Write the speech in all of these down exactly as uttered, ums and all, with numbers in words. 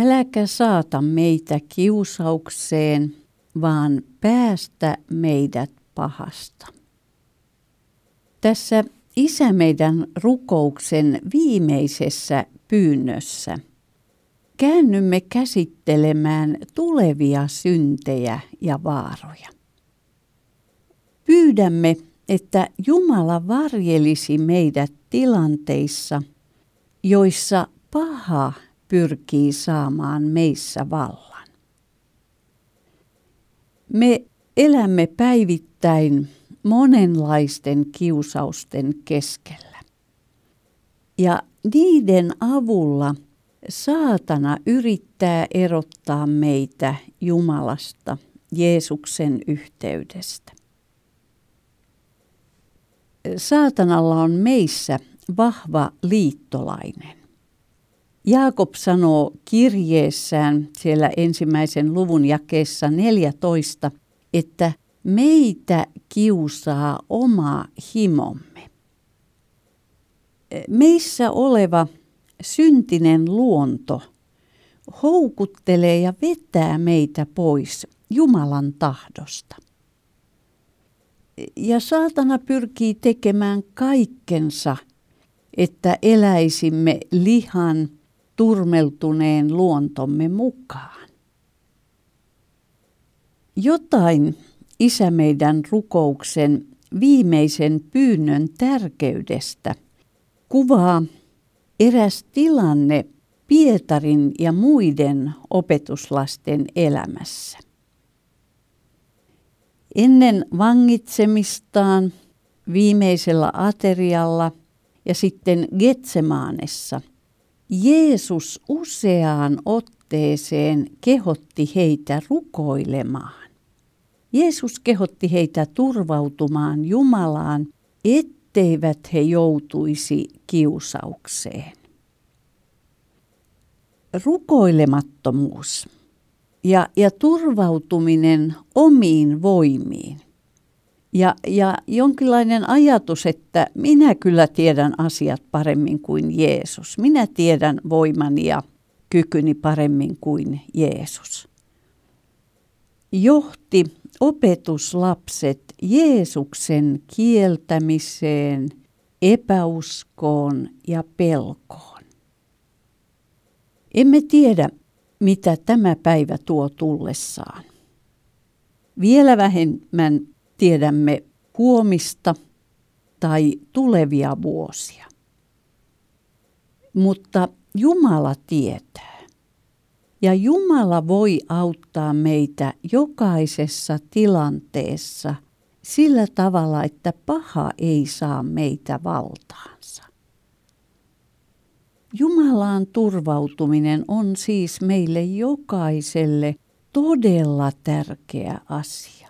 äläkä saata meitä kiusaukseen, vaan päästä meidät pahasta. Tässä Isä meidän rukouksen viimeisessä pyynnössä käännymme käsittelemään tulevia syntejä ja vaaroja. Pyydämme, että Jumala varjelisi meidät tilanteissa, joissa paha pyrkii saamaan meissä vallan. Me elämme päivittäin monenlaisten kiusausten keskellä. Ja niiden avulla saatana yrittää erottaa meitä Jumalasta Jeesuksen yhteydestä. Saatanalla on meissä vahva liittolainen. Jaakob sanoo kirjeessään siellä ensimmäisen luvun jakeessa neljätoista, että meitä kiusaa oma himomme. Meissä oleva syntinen luonto houkuttelee ja vetää meitä pois Jumalan tahdosta. Ja saatana pyrkii tekemään kaikkensa, että eläisimme lihan turmeltuneen luontomme mukaan. Jotain Isä meidän rukouksen viimeisen pyynnön tärkeydestä kuvaa eräs tilanne Pietarin ja muiden opetuslasten elämässä. Ennen vangitsemistaan viimeisellä aterialla ja sitten Getsemanessa Jeesus useaan otteeseen kehotti heitä rukoilemaan. Jeesus kehotti heitä turvautumaan Jumalaan, etteivät he joutuisi kiusaukseen. Rukoilemattomuus ja, ja turvautuminen omiin voimiin ja, ja jonkinlainen ajatus, että minä kyllä tiedän asiat paremmin kuin Jeesus. Minä tiedän voimani ja kykyni paremmin kuin Jeesus. Johti opetuslapset Jeesuksen kieltämiseen, epäuskoon ja pelkoon. Emme tiedä, mitä tämä päivä tuo tullessaan. Vielä vähemmän tiedämme huomista tai tulevia vuosia. Mutta Jumala tietää. Ja Jumala voi auttaa meitä jokaisessa tilanteessa sillä tavalla, että paha ei saa meitä valtaansa. Jumalaan turvautuminen on siis meille jokaiselle todella tärkeä asia.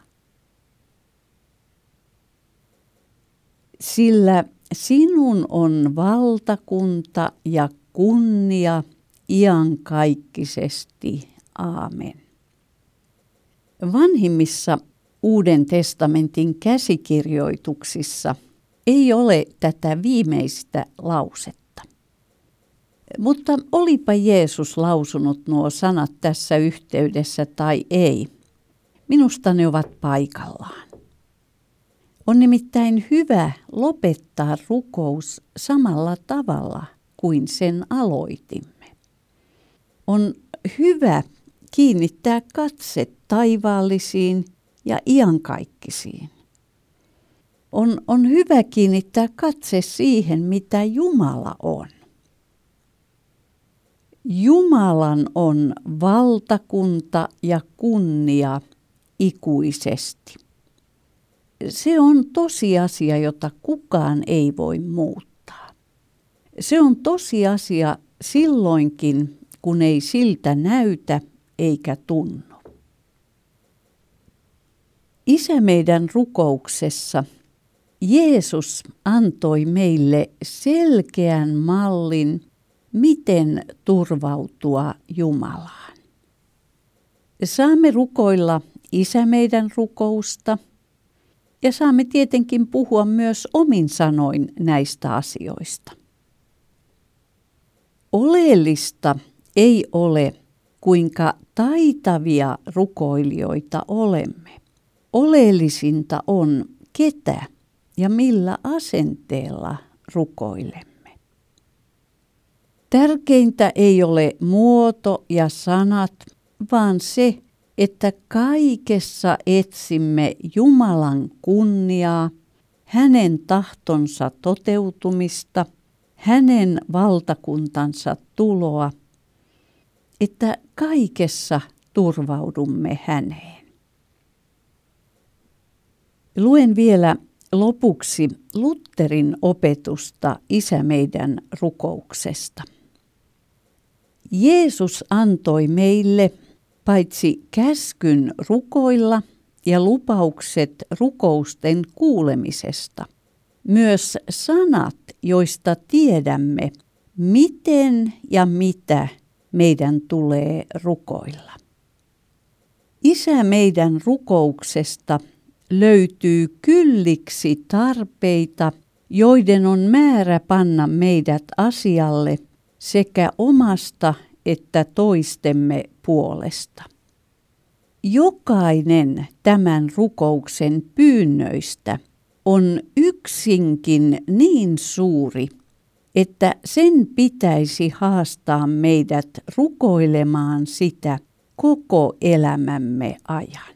Sillä sinun on valtakunta ja kunnia iankaikkisesti. Aamen. Vanhimmissa Uuden testamentin käsikirjoituksissa ei ole tätä viimeistä lausetta. Mutta olipa Jeesus lausunut nuo sanat tässä yhteydessä tai ei, minusta ne ovat paikallaan. On nimittäin hyvä lopettaa rukous samalla tavalla kuin sen aloitimme. On hyvä kiinnittää katse taivaallisiin ja iankaikkisiin. On, on hyvä kiinnittää katse siihen, mitä Jumala on. Jumalan on valtakunta ja kunnia ikuisesti. Se on tosiasia, jota kukaan ei voi muuttaa. Se on tosiasia silloinkin, kun ei siltä näytä eikä tunnu. Isä meidän rukouksessa Jeesus antoi meille selkeän mallin, miten turvautua Jumalaan. Saamme rukoilla Isä meidän rukousta ja saamme tietenkin puhua myös omin sanoin näistä asioista. Oleellista ei ole, kuinka taitavia rukoilijoita olemme. Oleellisinta on, ketä ja millä asenteella rukoilemme. Tärkeintä ei ole muoto ja sanat, vaan se, että kaikessa etsimme Jumalan kunniaa, hänen tahtonsa toteutumista, hänen valtakuntansa tuloa, että kaikessa turvaudumme häneen. Luen vielä lopuksi Lutherin opetusta Isä meidän rukouksesta. Jeesus antoi meille paitsi käskyn rukoilla ja lupaukset rukousten kuulemisesta, myös sanat, joista tiedämme, miten ja mitä meidän tulee rukoilla. Isä meidän rukouksesta löytyy kylliksi tarpeita, joiden on määrä panna meidät asialle sekä omasta että toistemme puolesta. Jokainen tämän rukouksen pyynnöistä on yksinkin niin suuri, että sen pitäisi haastaa meidät rukoilemaan sitä koko elämämme ajan.